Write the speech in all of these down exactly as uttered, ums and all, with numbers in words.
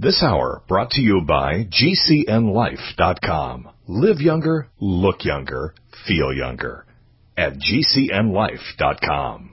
This hour brought to you by G C N life dot com. Live younger, look younger, feel younger at G C N life dot com.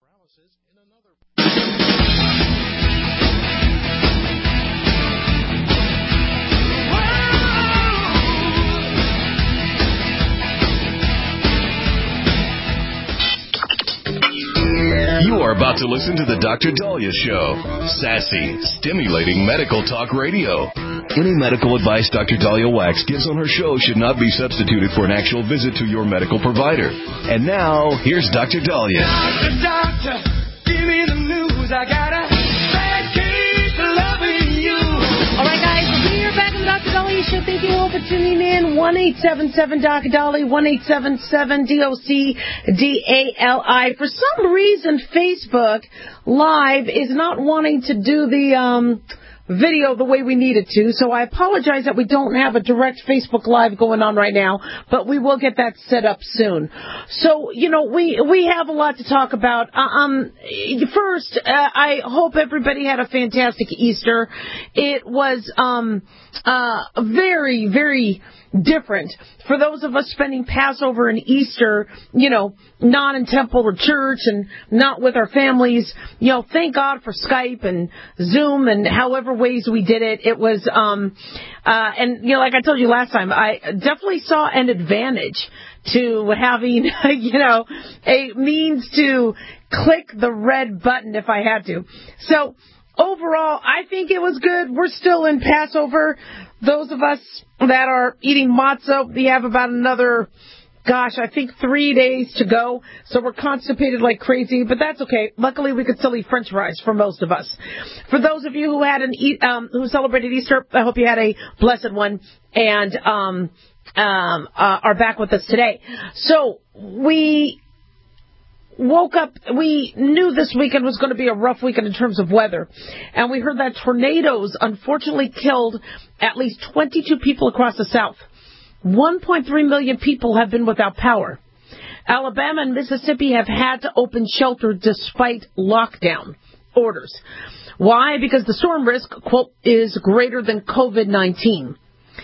You are about to listen to the Doctor Daliah Show. Sassy, stimulating medical talk radio. Any medical advice Doctor Daliah Wax gives on her show should not be substituted for an actual visit to your medical provider. And now, here's Doctor Daliah. Doctor, doctor, give me the news. I got a bad case of loving you. All right, guys, we are back on the Doctor Daliah Show. Thank you all for tuning in. one eight seven seven D O C Daliah, one eight seven seven D O C D A L I. For some reason, Facebook Live is not wanting to do the um, video the way we need it to, so I apologize that we don't have a direct Facebook Live going on right now, but we will get that set up soon. So, you know, we we have a lot to talk about. Uh, um, first, uh, I hope everybody had a fantastic Easter. It was um, uh, very, very different for those of us spending Passover and Easter, you know, not in temple or church and not with our families. You know, thank God for Skype and Zoom and however ways we did it. It was, um, uh, and, you know, like I told you last time, I definitely saw an advantage to having, you know, a means to click the red button if I had to. So, overall, I think it was good. We're still in Passover. Those of us that are eating matzah, we have about another, gosh, I think three days to go. So we're constipated like crazy, but that's okay. Luckily, we could still eat French fries for most of us. For those of you who had an eat, um, who celebrated Easter, I hope you had a blessed one and um, um, uh, are back with us today. So we woke up, we knew this weekend was going to be a rough weekend in terms of weather. And we heard that tornadoes unfortunately killed at least twenty-two people across the South. one point three million people have been without power. Alabama and Mississippi have had to open shelter despite lockdown orders. Why? Because the storm risk, quote, is greater than COVID nineteen.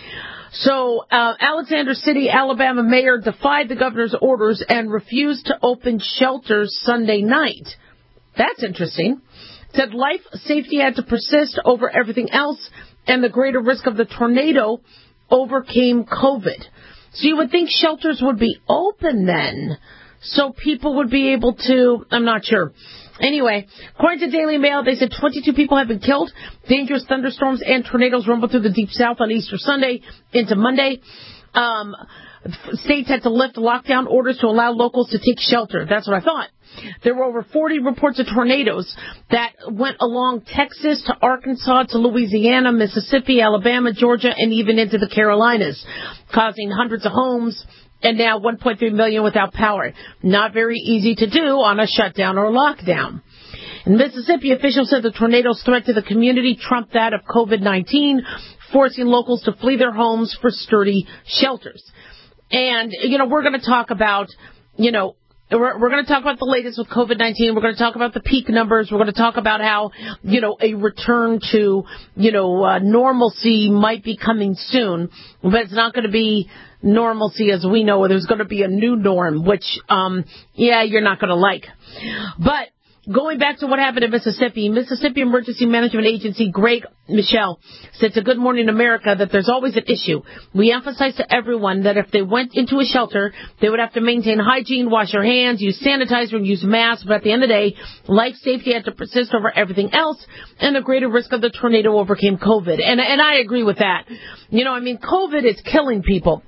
So, uh, Alexander City, Alabama mayor defied the governor's orders and refused to open shelters Sunday night. That's interesting. Said life safety had to persist over everything else, and the greater risk of the tornado overcame COVID. So you would think shelters would be open then, so people would be able to, I'm not sure. Anyway, according to Daily Mail, they said twenty-two people have been killed. Dangerous thunderstorms and tornadoes rumbled through the Deep South on Easter Sunday into Monday. Um, states had to lift lockdown orders to allow locals to take shelter. That's what I thought. There were over forty reports of tornadoes that went along Texas to Arkansas to Louisiana, Mississippi, Alabama, Georgia, and even into the Carolinas, causing hundreds of homes and now one point three million without power. Not very easy to do on a shutdown or lockdown. In Mississippi, officials said the tornado's threat to the community trumped that of COVID nineteen, forcing locals to flee their homes for sturdy shelters. And, you know, we're going to talk about, you know, We're, we're going to talk about the latest with COVID nineteen. We're going to talk about the peak numbers. We're going to talk about how, you know, a return to, you know, uh, normalcy might be coming soon. But it's not going to be normalcy as we know it. There's going to be a new norm, which, um, yeah, you're not going to like. But going back to what happened in Mississippi, Mississippi Emergency Management Agency Greg Michelle said to Good Morning America that there's always an issue. We emphasize to everyone that if they went into a shelter, they would have to maintain hygiene, wash their hands, use sanitizer, and use masks. But at the end of the day, life safety had to persist over everything else, and the greater risk of the tornado overcame COVID. And, and I agree with that. You know, I mean, COVID is killing people.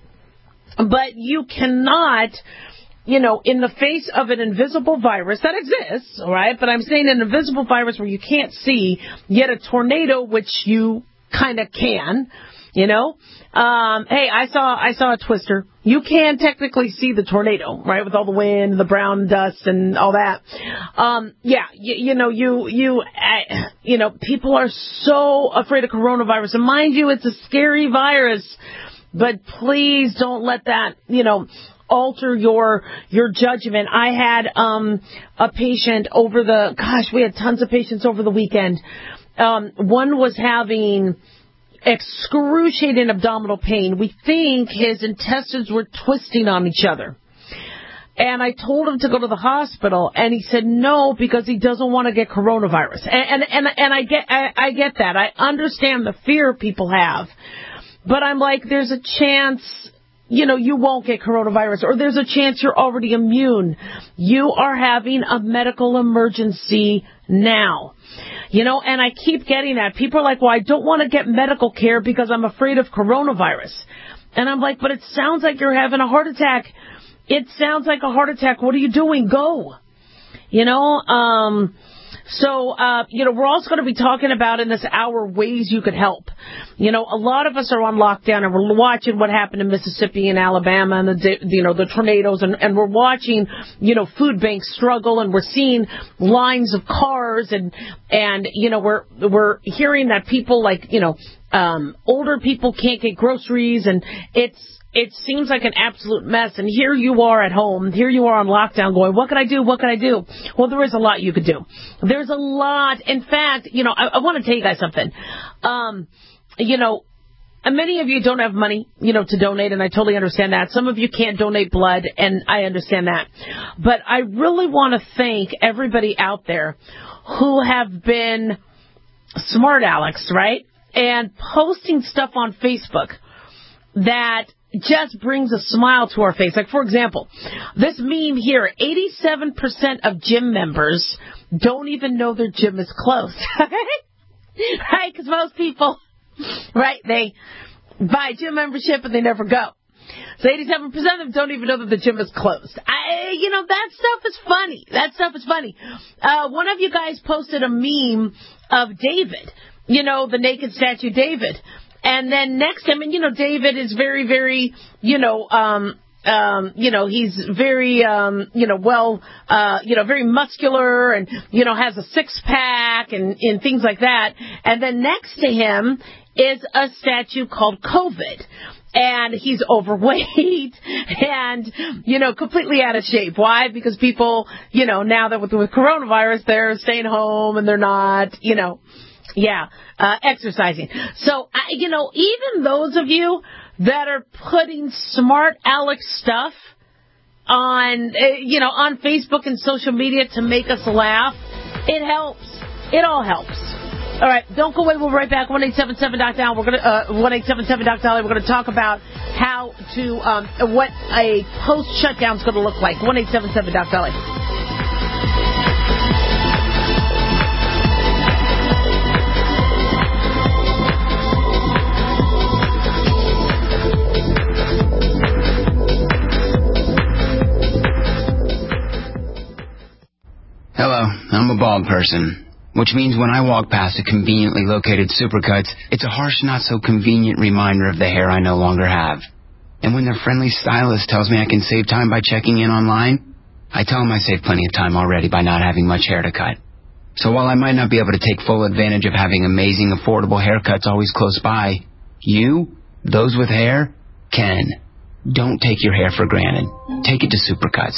But you cannot, you know, in the face of an invisible virus that exists, all right, but I'm saying an invisible virus where you can't see, yet a tornado, which you kind of can, you know. Um, hey, I saw I saw a twister. You can technically see the tornado, right, with all the wind, the brown dust, and all that. Um, yeah, you, you know, you you uh, you know, people are so afraid of coronavirus, and mind you, it's a scary virus. But please don't let that, you know, alter your your judgment. I had um a patient over the, gosh, we had tons of patients over the weekend. Um, one was having excruciating abdominal pain. We think his intestines were twisting on each other. And I told him to go to the hospital, and he said no because he doesn't want to get coronavirus. And and and, and I get I, I get that. I understand the fear people have, but I'm like, there's a chance, you know, you won't get coronavirus, or there's a chance you're already immune. You are having a medical emergency now. You know, and I keep getting that. People are like, well, I don't want to get medical care because I'm afraid of coronavirus. And I'm like, but it sounds like you're having a heart attack. It sounds like a heart attack. What are you doing? Go. You know, um, so, uh, you know, we're also going to be talking about in this hour ways you could help. You know, a lot of us are on lockdown, and we're watching what happened in Mississippi and Alabama and the, you know, the tornadoes, and, and we're watching, you know, food banks struggle, and we're seeing lines of cars, and, and, you know, we're, we're hearing that people like, you know, um, older people can't get groceries, and it's, it seems like an absolute mess, and here you are at home, here you are on lockdown going, what can I do, what can I do? Well, there is a lot you could do. There's a lot. In fact, you know, I, I want to tell you guys something. Um, you know, many of you don't have money, you know, to donate, and I totally understand that. Some of you can't donate blood, and I understand that. But I really want to thank everybody out there who have been smart Alex, right? And posting stuff on Facebook that just brings a smile to our face. Like, for example, this meme here, eighty-seven percent of gym members don't even know their gym is closed. Right? Because most people, right, they buy a gym membership and they never go. So eighty-seven percent of them don't even know that the gym is closed. I, you know, that stuff is funny. That stuff is funny. Uh, one of you guys posted a meme of David, you know, the naked statue David. And then next, I mean, you know, David is very, very, you know, um, um, you know, he's very, um, you know, well, uh, you know, very muscular and, you know, has a six pack and, and things like that. And then next to him is a statue called COVID. And he's overweight and, you know, completely out of shape. Why? Because people, you know, now that with, with coronavirus, they're staying home and they're not, you know, yeah, uh, exercising. So, I, you know, even those of you that are putting smart Alex stuff on, uh, you know, on Facebook and social media to make us laugh, it helps. It all helps. All right, don't go away. We'll be right back. one eight seven seven doc Dolly. We're gonna uh, one eight seven seven doc Dolly. We're gonna talk about how to um, what a post shutdown is going to look like. one eight seven seven doc Dolly. Hello, I'm a bald person, which means when I walk past a conveniently located Supercuts, it's a harsh, not-so-convenient reminder of the hair I no longer have. And when their friendly stylist tells me I can save time by checking in online, I tell them I saved plenty of time already by not having much hair to cut. So while I might not be able to take full advantage of having amazing, affordable haircuts always close by, you, those with hair, can. Don't take your hair for granted. Take it to Supercuts.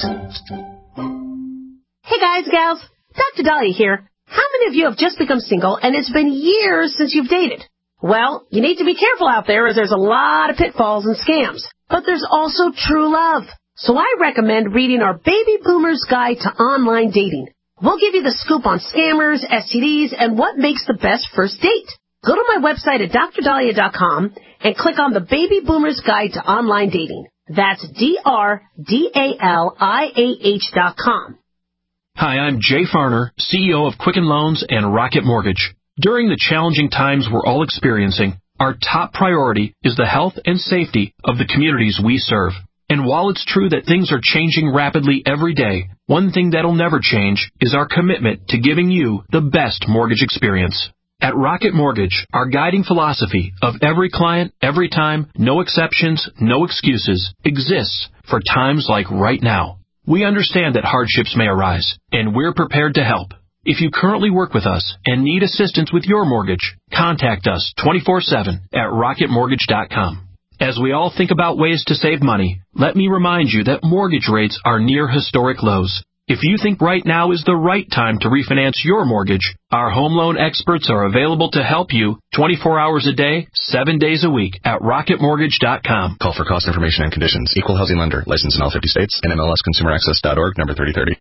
Hey guys, gals, Doctor Dahlia here. How many of you have just become single and it's been years since you've dated? Well, you need to be careful out there as there's a lot of pitfalls and scams. But there's also true love. So I recommend reading our Baby Boomer's Guide to Online Dating. We'll give you the scoop on scammers, S T Ds, and what makes the best first date. Go to my website at dr dahlia dot com and click on the Baby Boomer's Guide to Online Dating. That's D R D A L I A H dot com. Hi, I'm Jay Farner, C E O of Quicken Loans and Rocket Mortgage. During the challenging times we're all experiencing, our top priority is the health and safety of the communities we serve. And while it's true that things are changing rapidly every day, one thing that'll never change is our commitment to giving you the best mortgage experience. At Rocket Mortgage, our guiding philosophy of every client, every time, no exceptions, no excuses, exists for times like right now. We understand that hardships may arise, and we're prepared to help. If you currently work with us and need assistance with your mortgage, contact us twenty-four seven at rocket mortgage dot com. As we all think about ways to save money, let me remind you that mortgage rates are near historic lows. If you think right now is the right time to refinance your mortgage, our home loan experts are available to help you twenty-four hours a day, seven days a week at rocket mortgage dot com. Call for cost information and conditions. Equal housing lender. Licensed in all fifty states. N M L S consumer access dot org, number thirty thirty.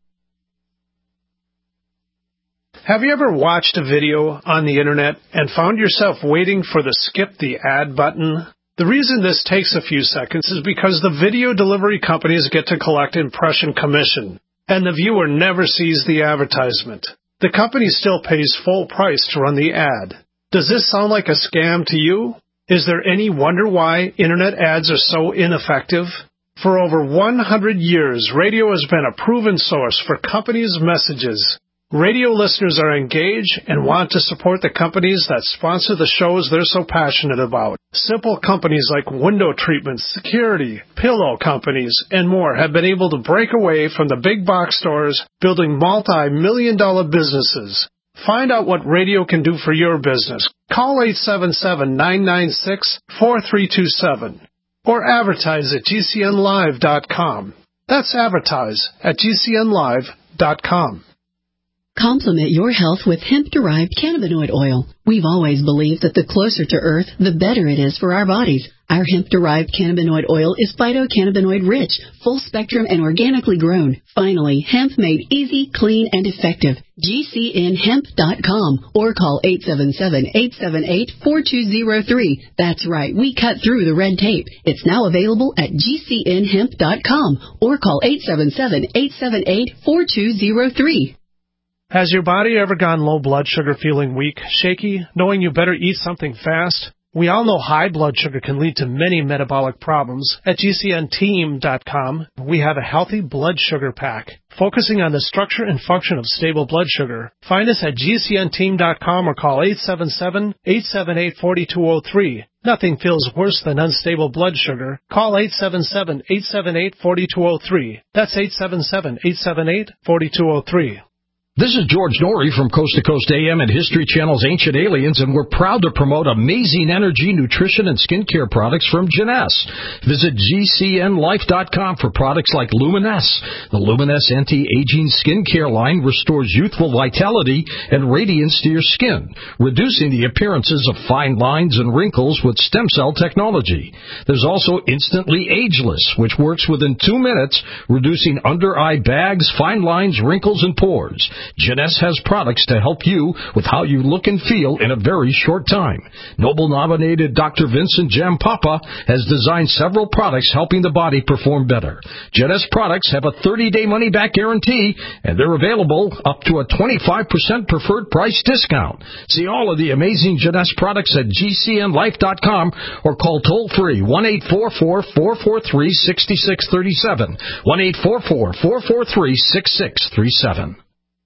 Have you ever watched a video on the internet and found yourself waiting for the skip the ad button? The reason this takes a few seconds is because the video delivery companies get to collect impression commission, and the viewer never sees the advertisement. The company still pays full price to run the ad. Does this sound like a scam to you? Is there any wonder why internet ads are so ineffective? For over one hundred years, radio has been a proven source for companies' messages. Radio listeners are engaged and want to support the companies that sponsor the shows they're so passionate about. Simple companies like window treatments, security, pillow companies, and more have been able to break away from the big box stores, building multi-million dollar businesses. Find out what radio can do for your business. Call eight seven seven, nine nine six, four three two seven or advertise at G C N live dot com. That's advertise at G C N live dot com. Complement your health with hemp-derived cannabinoid oil. We've always believed that the closer to Earth, the better it is for our bodies. Our hemp-derived cannabinoid oil is phytocannabinoid-rich, full-spectrum, and organically grown. Finally, hemp made easy, clean, and effective. G C N hemp dot com or call eight seven seven, eight seven eight, four two zero three. That's right, we cut through the red tape. It's now available at G C N hemp dot com or call eight seven seven, eight seven eight, four two zero three. Has your body ever gone low blood sugar, feeling weak, shaky, knowing you better eat something fast? We all know high blood sugar can lead to many metabolic problems. At G C N team dot com, we have a healthy blood sugar pack, focusing on the structure and function of stable blood sugar. Find us at G C N team dot com or call eight seven seven, eight seven eight, four two zero three. Nothing feels worse than unstable blood sugar. Call eight seven seven, eight seven eight, four two zero three. That's eight seven seven, eight seven eight, four two zero three. This is George Norrie from Coast to Coast A M and History Channel's Ancient Aliens, and we're proud to promote amazing energy, nutrition, and skincare products from Jeunesse. Visit G C N life dot com for products like Luminesse. The Luminesse anti-aging skincare line restores youthful vitality and radiance to your skin, reducing the appearances of fine lines and wrinkles with stem cell technology. There's also Instantly Ageless, which works within two minutes, reducing under-eye bags, fine lines, wrinkles, and pores. Jeunesse has products to help you with how you look and feel in a very short time. Nobel-nominated Doctor Vincent Jampapa has designed several products helping the body perform better. Jeunesse products have a thirty-day money-back guarantee, and they're available up to a twenty-five percent preferred price discount. See all of the amazing Jeunesse products at G C N life dot com or call toll-free one eight four four, four four three, six six three seven, one eight four four, four four three, six six three seven.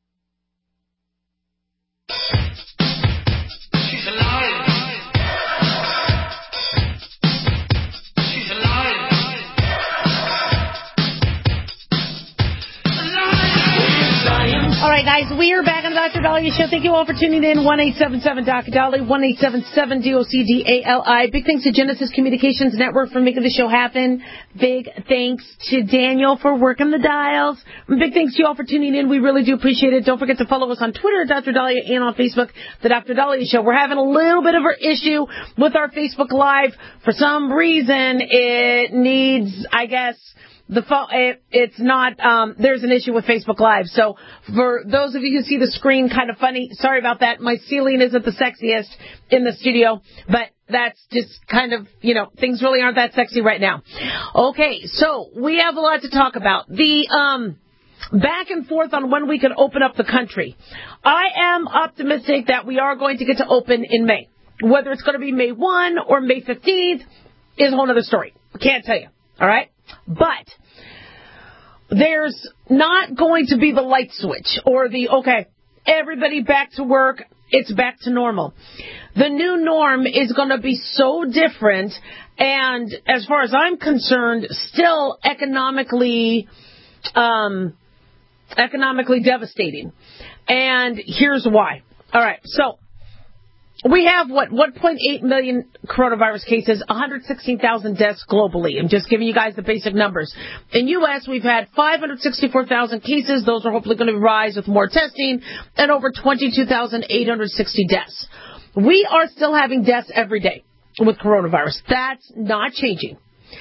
She's alive. She's alive. All right, guys, we are back on the Doctor Dahlia Show. Thank you all for tuning in. one eight seven seven D O C D A L I, one eight seven seven D O C D A L I. Big thanks to Genesis Communications Network for making the show happen. Big thanks to Daniel for working the dials. And big thanks to you all for tuning in. We really do appreciate it. Don't forget to follow us on Twitter at Doctor Dahlia and on Facebook, The Doctor Dahlia Show. We're having a little bit of an issue with our Facebook Live. For some reason, it needs, I guess, The phone, it, it's not, um, there's an issue with Facebook Live. So for those of you who see the screen kind of funny, sorry about that. My ceiling isn't the sexiest in the studio, but that's just kind of, you know, things really aren't that sexy right now. Okay, so we have a lot to talk about. The, um, back and forth on when we can open up the country. I am optimistic that we are going to get to open in May. Whether it's going to be May first or May fifteenth is a whole other story. I can't tell you. All right? But there's not going to be the light switch or the, okay, everybody back to work, it's back to normal. The new norm is going to be so different and, as far as I'm concerned, still economically, um, economically devastating. And here's why. All right, so we have, what, one point eight million coronavirus cases, one hundred sixteen thousand deaths globally. I'm just giving you guys the basic numbers. In U S, we've had five hundred sixty-four thousand cases. Those are hopefully going to rise with more testing, and over twenty-two thousand eight hundred sixty deaths. We are still having deaths every day with coronavirus. That's not changing.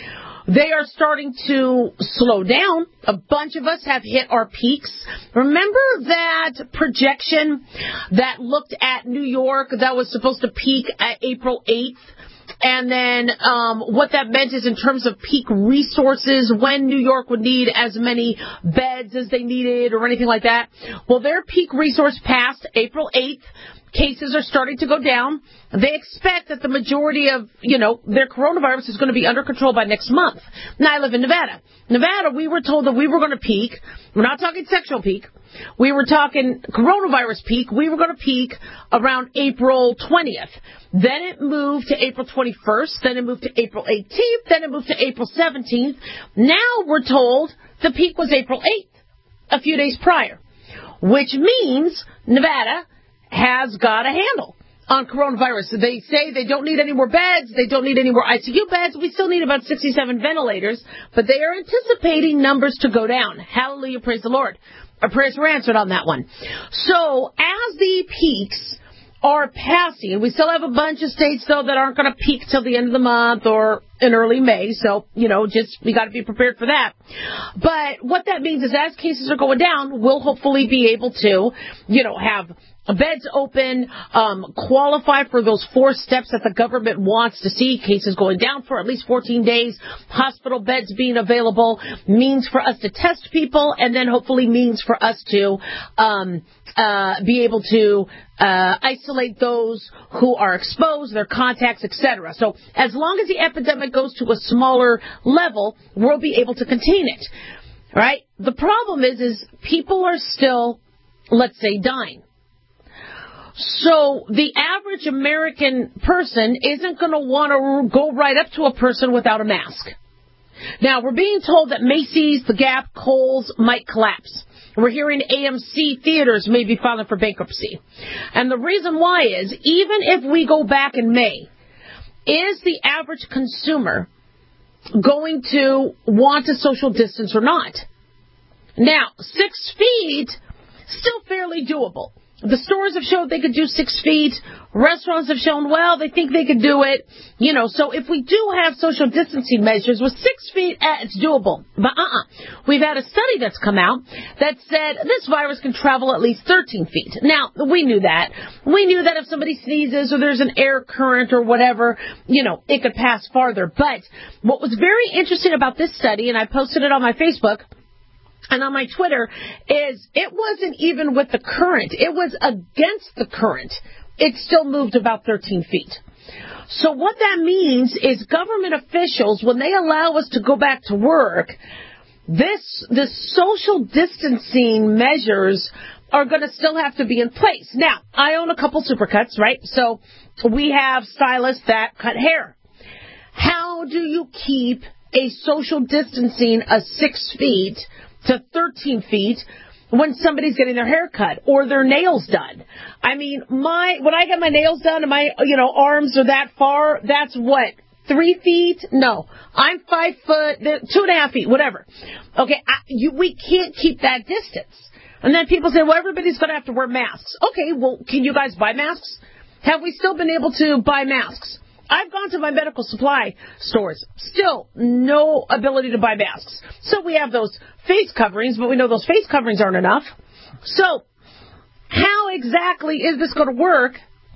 They are starting to slow down. A bunch of us have hit our peaks. Remember that projection that looked at New York that was supposed to peak at April eighth? And then um, what that meant is in terms of peak resources, when New York would need as many beds as they needed or anything like that. Well, their peak resource passed April eighth. Cases are starting to go down. They expect that the majority of, you know, their coronavirus is going to be under control by next month. Now, I live in Nevada. Nevada, we were told that we were going to peak. We're not talking sexual peak. We were talking coronavirus peak. We were going to peak around April twentieth. Then it moved to April twenty-first. Then it moved to April eighteenth. Then it moved to April seventeenth. Now we're told the peak was April eighth, a few days prior, which means Nevada has got a handle on coronavirus. They say they don't need any more beds. They don't need any more I C U beds. We still need about sixty-seven ventilators, but they are anticipating numbers to go down. Hallelujah, praise the Lord. Our prayers were answered on that one. So as the peaks are passing, we still have a bunch of states, though, that aren't going to peak till the end of the month or in early May. So, you know, just we got to be prepared for that. But what that means is as cases are going down, we'll hopefully be able to, you know, have beds open, um, qualify for those four steps that the government wants to see. Cases going down for at least fourteen days, hospital beds being available, means for us to test people, and then hopefully means for us to um, uh, be able to uh, isolate those who are exposed, their contacts, et cetera. So as long as the epidemic goes to a smaller level, we'll be able to contain it. All right? The problem is, is people are still, let's say, dying. So the average American person isn't going to want to go right up to a person without a mask. Now, we're being told that Macy's, The Gap, Kohl's might collapse. We're hearing A M C theaters may be filing for bankruptcy. And the reason why is, even if we go back in May, is the average consumer going to want to social distance or not? Now, six feet, still fairly doable. The stores have showed they could do six feet. Restaurants have shown, well, they think they could do it. You know, so if we do have social distancing measures with six feet, eh, it's doable. But uh-uh. We've had a study that's come out that said this virus can travel at least thirteen feet. Now, we knew that. We knew that if somebody sneezes or there's an air current or whatever, you know, it could pass farther. But what was very interesting about this study, and I posted it on my Facebook and on my Twitter, is it wasn't even with the current. It was against the current. It still moved about thirteen feet. So what that means is government officials, when they allow us to go back to work, this, this social distancing measures are going to still have to be in place. Now, I own a couple Supercuts, right? So we have stylists that cut hair. How do you keep a social distancing of six feet to thirteen feet when somebody's getting their hair cut or their nails done? I mean, my when I get my nails done and my, you know, arms are that far, that's what, three feet? No, I'm five foot, two and a half feet, whatever. Okay, I, you, we can't keep that distance. And then people say, well, everybody's going to have to wear masks. Okay, well, can you guys buy masks? Have we still been able to buy masks? I've gone to my medical supply stores. Still, no ability to buy masks. So we have those face coverings, but we know those face coverings aren't enough. So how exactly is this going to work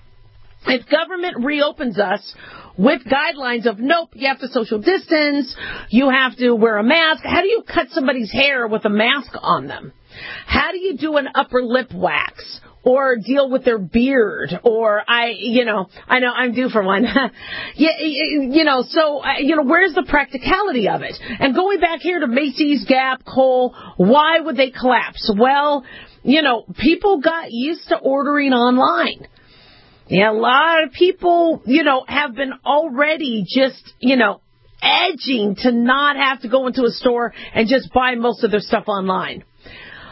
if government reopens us with guidelines of, nope, you have to social distance, you have to wear a mask? How do you cut somebody's hair with a mask on them? How do you do an upper lip wax? Or deal with their beard, or I, you know, I know I'm due for one. yeah, you know, so, you know, where's the practicality of it? And going back here to Macy's, Gap, Kohl, why would they collapse? Well, you know, people got used to ordering online. Yeah, a lot of people, you know, have been already just, you know, edging to not have to go into a store and just buy most of their stuff online.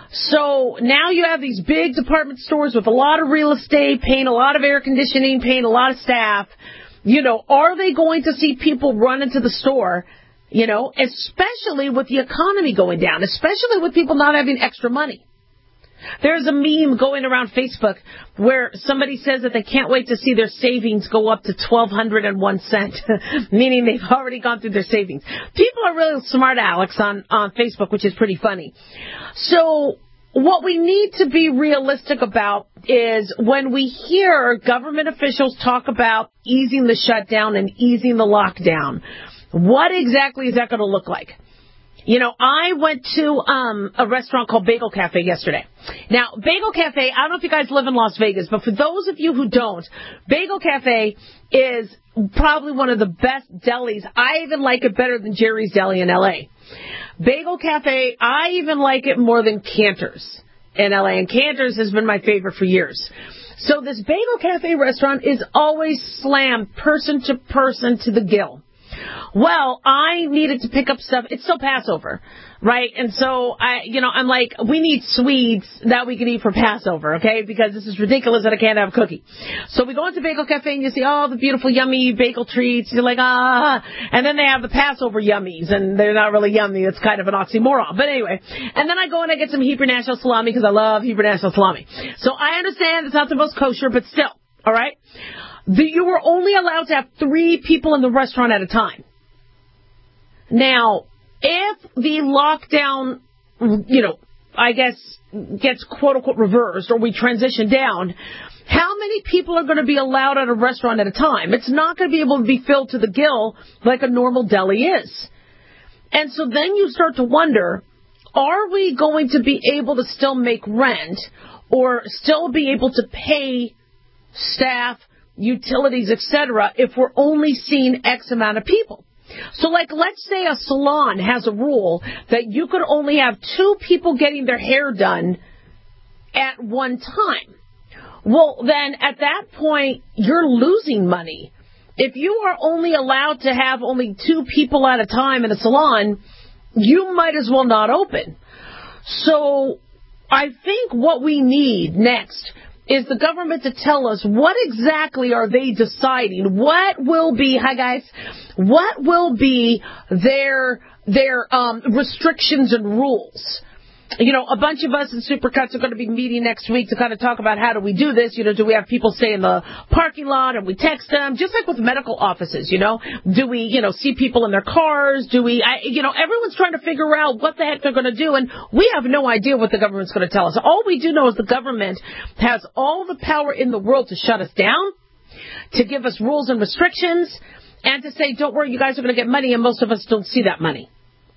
So now you have these big department stores with a lot of real estate, paying a lot of air conditioning, paying a lot of staff. You know, are they going to see people run into the store, you know, especially with the economy going down, especially with people not having extra money? There's a meme going around Facebook where somebody says that they can't wait to see their savings go up to twelve oh one cents, meaning they've already gone through their savings. People are really smart, Alex, on, on Facebook, which is pretty funny. So what we need to be realistic about is when we hear government officials talk about easing the shutdown and easing the lockdown, what exactly is that going to look like? You know, I went to um, a restaurant called Bagel Cafe yesterday. Now, Bagel Cafe, I don't know if you guys live in Las Vegas, but for those of you who don't, Bagel Cafe is probably one of the best delis. I even like it better than Jerry's Deli in L A. Bagel Cafe, I even like it more than Cantor's in L A, and Cantor's has been my favorite for years. So this Bagel Cafe restaurant is always slammed person to person to the gill. Well, I needed to pick up stuff. It's still Passover, right? And so, I, you know, I'm like, we need sweets that we can eat for Passover, okay? Because this is ridiculous that I can't have a cookie. So we go into Bagel Cafe and you see all the beautiful, yummy bagel treats. You're like, ah. And then they have the Passover yummies, and they're not really yummy. It's kind of an oxymoron. But anyway. And then I go and I get some Hebrew National Salami because I love Hebrew National Salami. So I understand it's not the most kosher, but still, all right? The, you were only allowed to have three people in the restaurant at a time. Now, if the lockdown, you know, I guess gets quote-unquote reversed or we transition down, how many people are going to be allowed at a restaurant at a time? It's not going to be able to be filled to the gill like a normal deli is. And so then you start to wonder, are we going to be able to still make rent or still be able to pay staff, utilities, et cetera, if we're only seeing X amount of people? So, like, let's say a salon has a rule that you could only have two people getting their hair done at one time. Well, then at that point, you're losing money. If you are only allowed to have only two people at a time in a salon, you might as well not open. So I think what we need next is the government to tell us what exactly are they deciding, what will be, hi guys, what will be their their um, restrictions and rules. You know, a bunch of us in Supercuts are going to be meeting next week to kind of talk about how do we do this. You know, do we have people stay in the parking lot and we text them? Just like with medical offices, you know. Do we, you know, see people in their cars? Do we, I, you know, everyone's trying to figure out what the heck they're going to do. And we have no idea what the government's going to tell us. All we do know is the government has all the power in the world to shut us down, to give us rules and restrictions, and to say, don't worry, you guys are going to get money, and most of us don't see that money.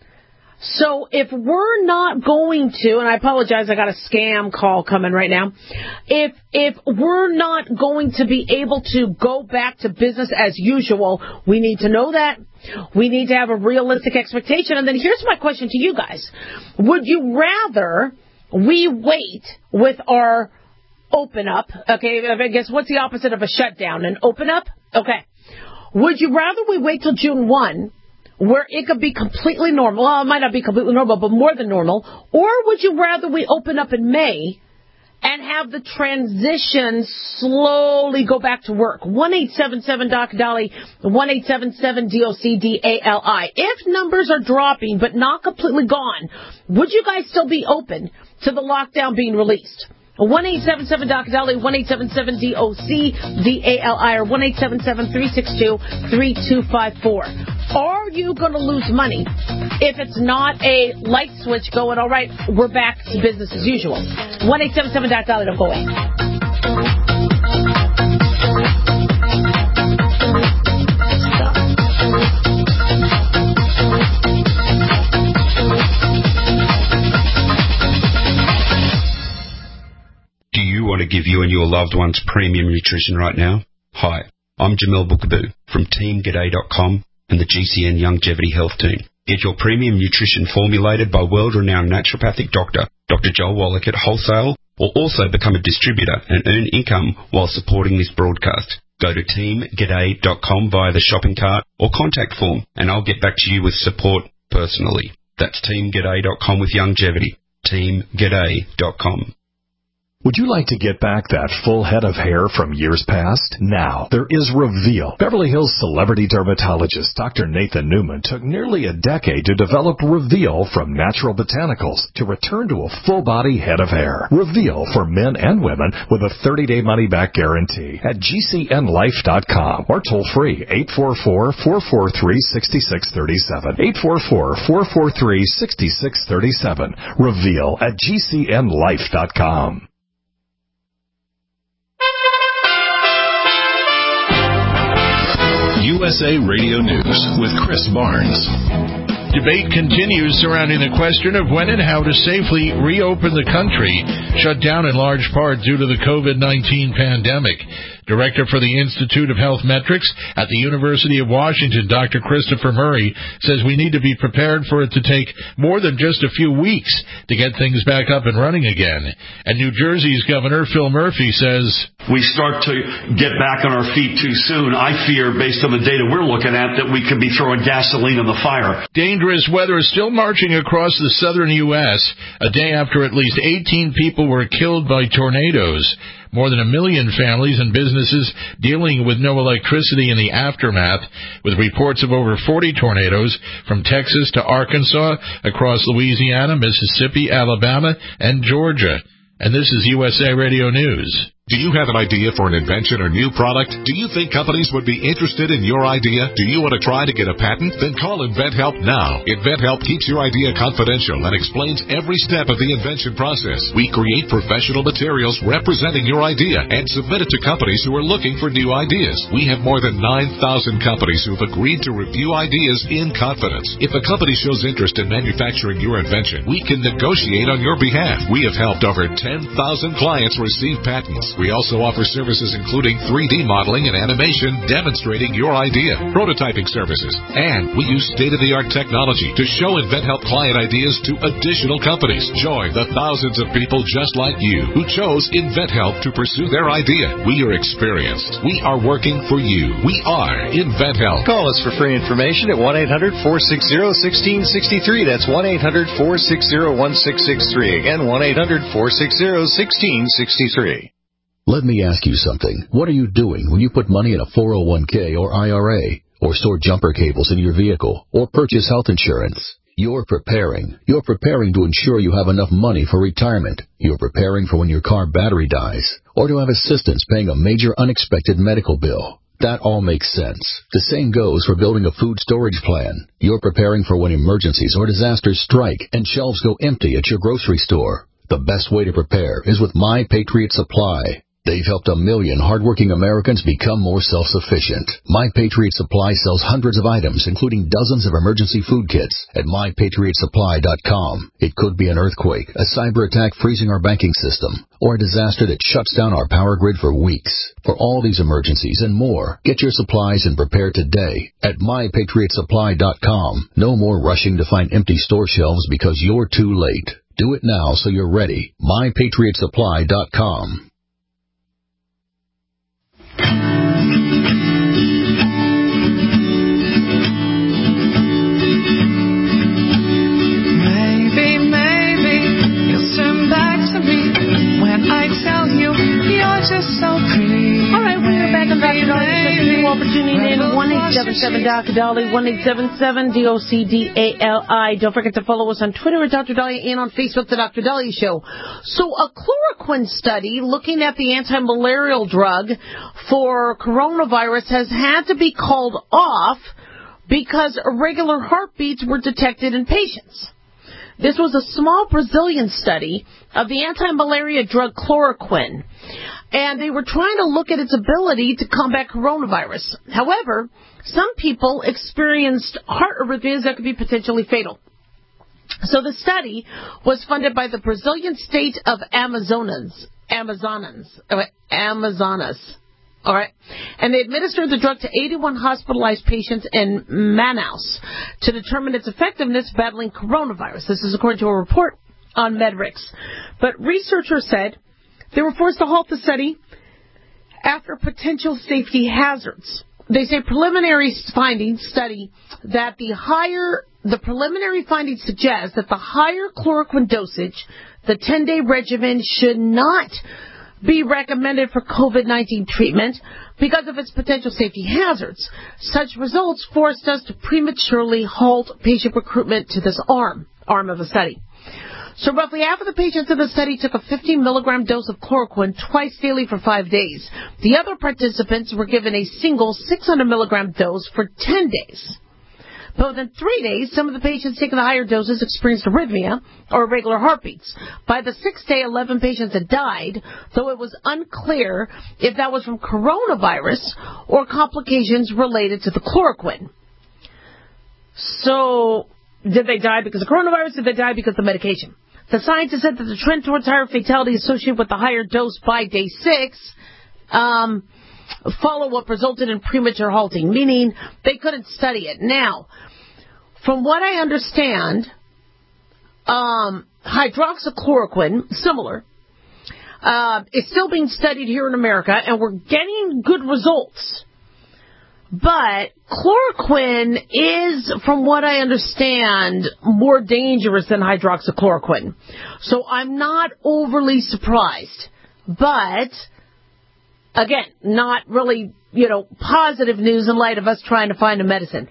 So if we're not going to, and I apologize, I got a scam call coming right now. If if we're not going to be able to go back to business as usual, we need to know that. We need to have a realistic expectation. And then here's my question to you guys. Would you rather we wait with our open up? Okay, I guess what's the opposite of a shutdown? An open up? Okay. Would you rather we wait till June first, where it could be completely normal? Well, it might not be completely normal, but more than normal. Or would you rather we open up in May and have the transition slowly go back to work? one eight seven seven D O C D A L I, one eight seven seven D O C D A L I. If numbers are dropping but not completely gone, would you guys still be open to the lockdown being released? one eight seven seven D O C D A L I, one eight seven seven D O C D A L I, or one eight seven seven, three six two, three two five four. Are you going to lose money if it's not a light switch going, all right, we're back to business as usual? one eight seven seven D O C D A L I, don't go away. Do you want to give you and your loved ones premium nutrition right now? Hi, I'm Jamel Bookaboo from Team G'day dot com and the G C N Longevity Health Team. Get your premium nutrition formulated by world-renowned naturopathic doctor, Doctor Joel Wallach at wholesale, or also become a distributor and earn income while supporting this broadcast. Go to Team G'day dot com via the shopping cart or contact form, and I'll get back to you with support personally. That's Team G'day dot com with Longevity. team g'day dot com. Would you like to get back that full head of hair from years past? Now, there is Reveal. Beverly Hills celebrity dermatologist Doctor Nathan Newman took nearly a decade to develop Reveal from natural botanicals to return to a full-body head of hair. Reveal for men and women with a thirty-day money-back guarantee at G C N life dot com or toll-free eight four four, four four three, six six three seven. eight four four, four four three, six six three seven. Reveal at G C N life dot com. U S A Radio News with Chris Barnes. Debate continues surrounding the question of when and how to safely reopen the country, shut down in large part due to the COVID nineteen pandemic. Director for the Institute of Health Metrics at the University of Washington, Doctor Christopher Murray, says we need to be prepared for it to take more than just a few weeks to get things back up and running again. And New Jersey's Governor Phil Murphy says, we start to get back on our feet too soon. I fear, based on the data we're looking at, that we could be throwing gasoline on the fire. Dangerous weather is still marching across the southern U S a day after at least eighteen people were killed by tornadoes. More than a million families and businesses dealing with no electricity in the aftermath, with reports of over forty tornadoes from Texas to Arkansas, across Louisiana, Mississippi, Alabama, and Georgia. And this is U S A Radio News. Do you have an idea for an invention or new product? Do you think companies would be interested in your idea? Do you want to try to get a patent? Then call InventHelp now. InventHelp keeps your idea confidential and explains every step of the invention process. We create professional materials representing your idea and submit it to companies who are looking for new ideas. We have more than nine thousand companies who have agreed to review ideas in confidence. If a company shows interest in manufacturing your invention, we can negotiate on your behalf. We have helped over ten thousand clients receive patents. We also offer services including three D modeling and animation demonstrating your idea, prototyping services, and we use state-of-the-art technology to show InventHelp client ideas to additional companies. Join the thousands of people just like you who chose InventHelp to pursue their idea. We are experienced. We are working for you. We are InventHelp. Call us for free information at one eight hundred, four six zero, one six six three. That's one eight hundred, four six zero, one six six three. Again, one eight hundred, four six zero, one six six three. Let me ask you something. What are you doing when you put money in a four oh one k or I R A, or store jumper cables in your vehicle, or purchase health insurance? You're preparing. You're preparing to ensure you have enough money for retirement. You're preparing for when your car battery dies, or to have assistance paying a major unexpected medical bill. That all makes sense. The same goes for building a food storage plan. You're preparing for when emergencies or disasters strike and shelves go empty at your grocery store. The best way to prepare is with My Patriot Supply. They've helped a million hardworking Americans become more self-sufficient. My Patriot Supply sells hundreds of items, including dozens of emergency food kits, at my patriot supply dot com. It could be an earthquake, a cyber attack freezing our banking system, or a disaster that shuts down our power grid for weeks. For all these emergencies and more, get your supplies and prepare today at my patriot supply dot com. No more rushing to find empty store shelves because you're too late. Do it now so you're ready. my patriot supply dot com. Maybe, maybe you'll turn back to me when I tell you you're just so pretty. All right, we're back on Doctor Dolly. Thank you all for tuning in. one eight seven seven Doctor Dolly, one eight seven seven D O C D A L I. Don't forget to follow us on Twitter at Doctor Dolly and on Facebook, The Doctor Dolly Show. So a chloroquine study looking at the anti-malarial drug for coronavirus has had to be called off because irregular heartbeats were detected in patients. This was a small Brazilian study of the anti-malaria drug chloroquine, and they were trying to look at its ability to combat coronavirus. However, some people experienced heart arrhythmias that could be potentially fatal. So the study was funded by the Brazilian state of Amazonas, Amazonas, Amazonas. All right. And they administered the drug to eighty-one hospitalized patients in Manaus to determine its effectiveness battling coronavirus. This is according to a report on Medrix. But researchers said they were forced to halt the study after potential safety hazards. They say preliminary findings study that the higher the preliminary findings suggest that the higher chloroquine dosage, the ten-day regimen, should not be recommended for COVID nineteen treatment because of its potential safety hazards. Such results forced us to prematurely halt patient recruitment to this arm, arm of the study. So roughly half of the patients in the study took a fifteen milligram dose of chloroquine twice daily for five days. The other participants were given a single six hundred milligram dose for ten days. But within three days, some of the patients taking the higher doses experienced arrhythmia or irregular heartbeats. By the sixth day, eleven patients had died, though it was unclear if that was from coronavirus or complications related to the chloroquine. So, did they die because of coronavirus? Did they die because of the medication? The scientists said that the trend towards higher fatality associated with the higher dose by day six um, follow-up resulted in premature halting, meaning they couldn't study it. Now, from what I understand, um, hydroxychloroquine, similar, uh, is still being studied here in America, and we're getting good results. But chloroquine is, from what I understand, more dangerous than hydroxychloroquine. So I'm not overly surprised. But, again, not really, you know, positive news in light of us trying to find a medicine.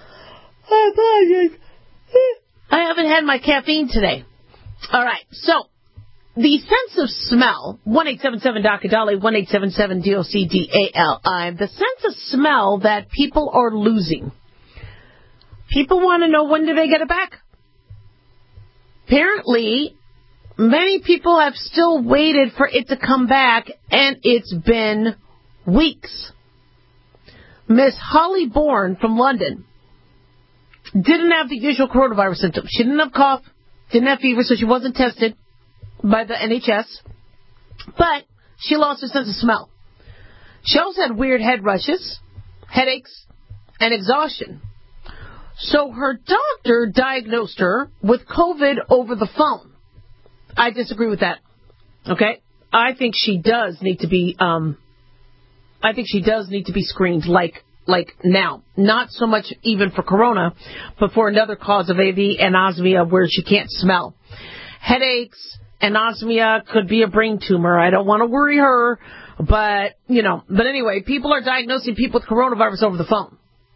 I haven't had my caffeine today. All right, so the sense of smell, one eight seven seven D O C D A L I, one eight seven seven D O C D A L I, the sense of smell that people are losing. People want to know, when do they get it back? Apparently, many people have still waited for it to come back, and it's been weeks. Miss Holly Bourne from London didn't have the usual coronavirus symptoms. She didn't have cough, didn't have fever, so she wasn't tested by the N H S, but she lost her sense of smell. She also had weird head rushes, headaches, and exhaustion. So her doctor diagnosed her with COVID over the phone. I disagree with that. Okay? I think she does need to be, um, I think she does need to be screened like, like now. Not so much even for corona, but for another cause of A V, anosmia, where she can't smell. Headaches, anosmia, could be a brain tumor. I don't want to worry her, but, you know, but anyway, people are diagnosing people with coronavirus over the phone.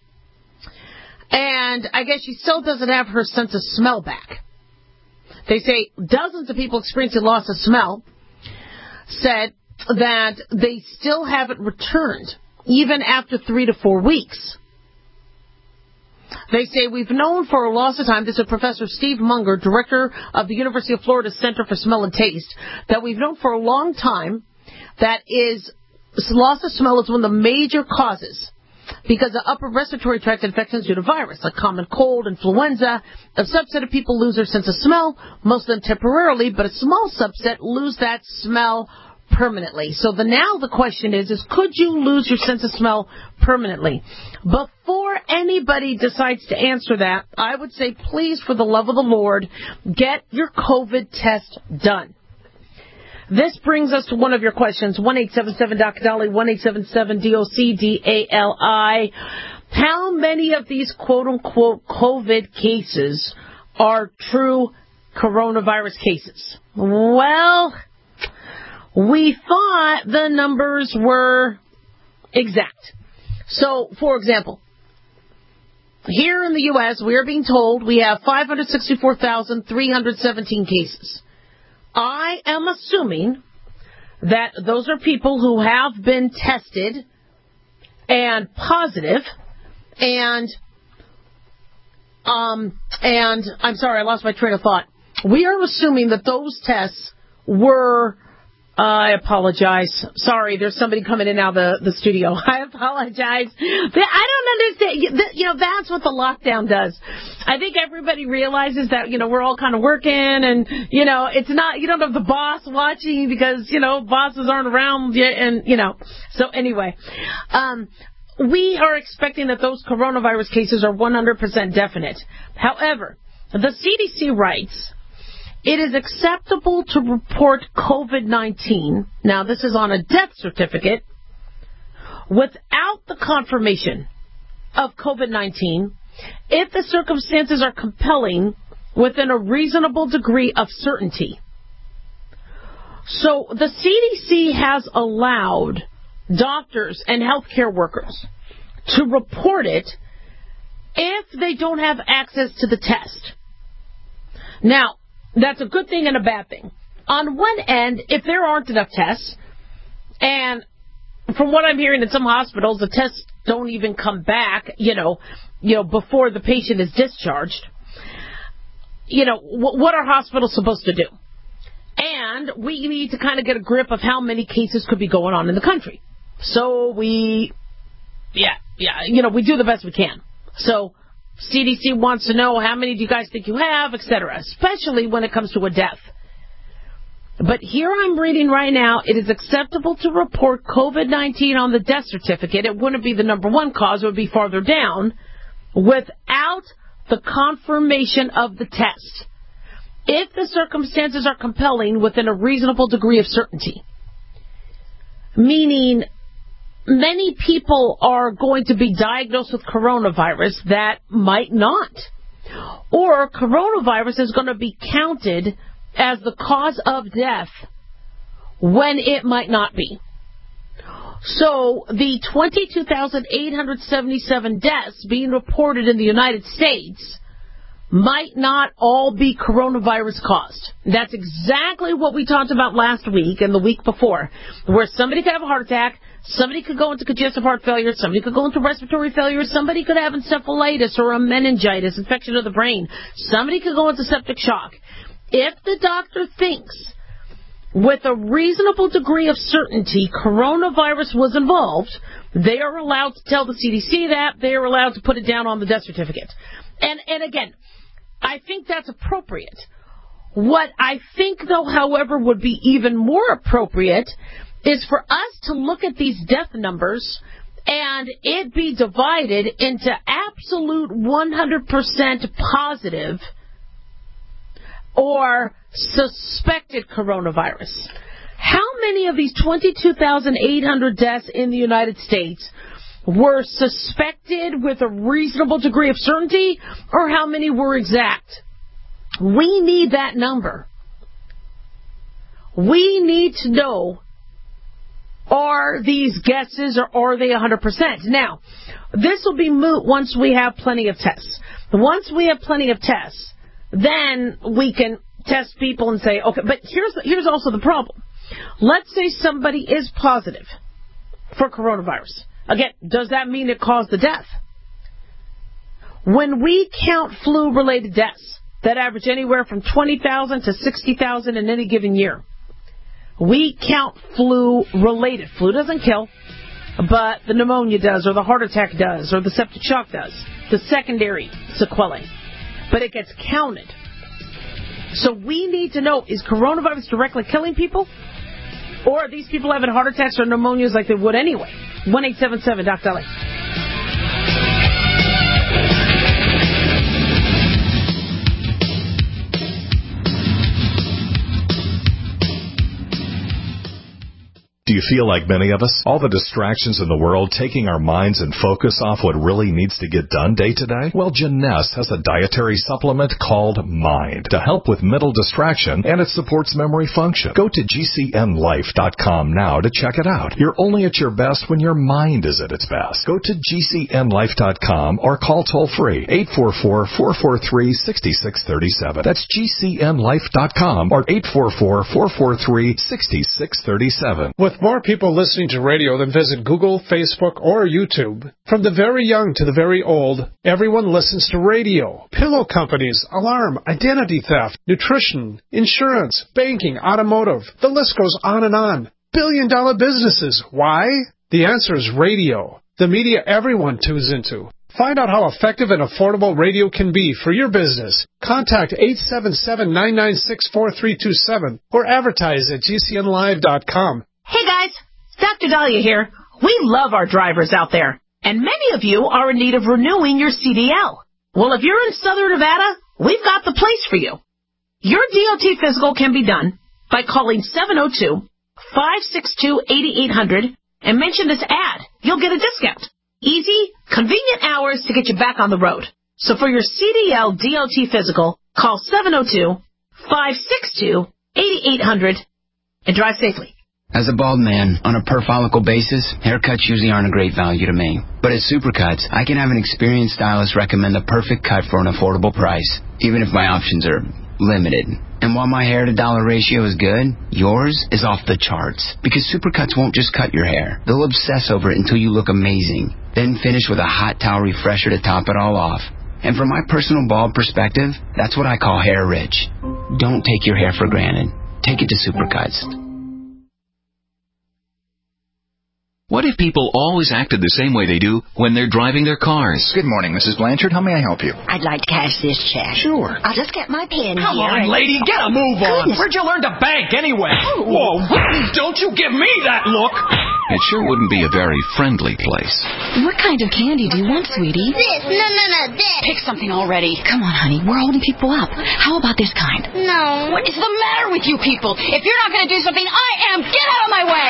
And I guess she still doesn't have her sense of smell back. They say dozens of people experiencing loss of smell said that they still haven't returned, even after three to four weeks. They say, we've known for a loss of time, this is Professor Steve Munger, director of the University of Florida Center for Smell and Taste, that we've known for a long time that is loss of smell is one of the major causes because of upper respiratory tract infections due to virus, like common cold, influenza. A subset of people lose their sense of smell, most of them temporarily, but a small subset lose that smell permanently. So the now the question is, is could you lose your sense of smell permanently? Before anybody decides to answer that, I would say, please, for the love of the Lord, get your COVID test done. This brings us to one of your questions, one eight seven seven D O C D A L I, one eight seven seven D O C D A L I. How many of these quote-unquote COVID cases are true coronavirus cases? Well, we thought the numbers were exact. So, for example, here in the U S, we are being told we have five hundred sixty-four thousand three hundred seventeen cases. I am assuming that those are people who have been tested and positive, and, um, and, I'm sorry, I lost my train of thought. We are assuming that those tests were, uh, I apologize. Sorry, there's somebody coming in now the, the studio. I apologize. I don't understand. You know, that's what the lockdown does. I think everybody realizes that, you know, we're all kind of working and, you know, it's not, you don't have the boss watching because, you know, bosses aren't around yet and, you know. So anyway, um, we are expecting that those coronavirus cases are one hundred percent definite. However, the C D C writes, it is acceptable to report COVID nineteen, now this is on a death certificate, without the confirmation of COVID nineteen if the circumstances are compelling within a reasonable degree of certainty. So the C D C has allowed doctors and healthcare workers to report it if they don't have access to the test. Now, that's a good thing and a bad thing. On one end, if there aren't enough tests, and from what I'm hearing in some hospitals, the tests don't even come back, you know, you know, before the patient is discharged, you know, w- what are hospitals supposed to do? And we need to kind of get a grip of how many cases could be going on in the country. So we, yeah, yeah, you know, we do the best we can. So C D C wants to know how many do you guys think you have, et cetera, especially when it comes to a death. But here I'm reading right now, it is acceptable to report COVID nineteen on the death certificate. It wouldn't be the number one cause, it would be farther down, without the confirmation of the test, if the circumstances are compelling within a reasonable degree of certainty. Meaning, many people are going to be diagnosed with coronavirus that might not. Or coronavirus is going to be counted as the cause of death when it might not be. So the twenty-two thousand eight hundred seventy-seven deaths being reported in the United States might not all be coronavirus caused. That's exactly what we talked about last week and the week before, where somebody could have a heart attack, somebody could go into congestive heart failure, somebody could go into respiratory failure, somebody could have encephalitis or a meningitis, infection of the brain, somebody could go into septic shock. If the doctor thinks with a reasonable degree of certainty coronavirus was involved, they are allowed to tell the C D C that. They are allowed to put it down on the death certificate. And, and again, I think that's appropriate. What I think, though, however, would be even more appropriate is for us to look at these death numbers and it be divided into absolute one hundred percent positive or suspected coronavirus. How many of these twenty-two thousand eight hundred deaths in the United States were suspected with a reasonable degree of certainty, or how many were exact? We need that number. We need to know, are these guesses or are they one hundred percent? Now, this will be moot once we have plenty of tests. Once we have plenty of tests, then we can test people and say, okay, but here's here's also the problem. Let's say somebody is positive for coronavirus. Again, does that mean it caused the death? When we count flu-related deaths that average anywhere from twenty thousand to sixty thousand in any given year, we count flu-related. Flu doesn't kill, but the pneumonia does, or the heart attack does, or the septic shock does, the secondary sequelae. But it gets counted. So we need to know, is coronavirus directly killing people? Or are these people having heart attacks or pneumonias like they would anyway? one eight seven seven, Doc Dolly. Do you feel like many of us? All the distractions in the world taking our minds and focus off what really needs to get done day to day? Well, Jeunesse has a dietary supplement called Mind to help with mental distraction, and it supports memory function. Go to G C N life dot com now to check it out. You're only at your best when your mind is at its best. Go to G C N life dot com or call toll-free eight four four, four four three, six six three seven. That's G C N life dot com or eight four four, four four three, six six three seven. With more people listening to radio than visit Google, Facebook, or YouTube, from the very young to the very old, everyone listens to radio. Pillow companies, alarm, identity theft, nutrition, insurance, banking, automotive. The list goes on and on. Billion dollar businesses. Why? The answer is radio. The media everyone tunes into. Find out how effective and affordable radio can be for your business. Contact eight seven seven, nine nine six, four three two seven or advertise at G C N live dot com. Hey guys, Doctor Dahlia here. We love our drivers out there, and many of you are in need of renewing your C D L. Well, if you're in Southern Nevada, we've got the place for you. Your D O T physical can be done by calling seven oh two, five six two, eight eight hundred and mention this ad. You'll get a discount. Easy, convenient hours to get you back on the road. So for your C D L D O T physical, call seven oh two, five six two, eight eight hundred and drive safely. As a bald man, on a per-follicle basis, haircuts usually aren't a great value to me. But at Supercuts, I can have an experienced stylist recommend the perfect cut for an affordable price, even if my options are limited. And while my hair-to-dollar ratio is good, yours is off the charts. Because Supercuts won't just cut your hair. They'll obsess over it until you look amazing. Then finish with a hot towel refresher to top it all off. And from my personal bald perspective, that's what I call hair rich. Don't take your hair for granted. Take it to Supercuts. What if people always acted the same way they do when they're driving their cars? Good morning, Missus Blanchard. How may I help you? I'd like to cash this check. Sure. I'll just get my pen Come here. on, lady, get a move on. Goodness. Where'd you learn to bank anyway? Whoa, don't you give me that look. It sure wouldn't be a very friendly place. What kind of candy do you want, sweetie? This. No, no, no, this. Pick something already. Come on, honey. We're holding people up. How about this kind? No. What is the matter with you people? If you're not going to do something, I am. Get out of my way.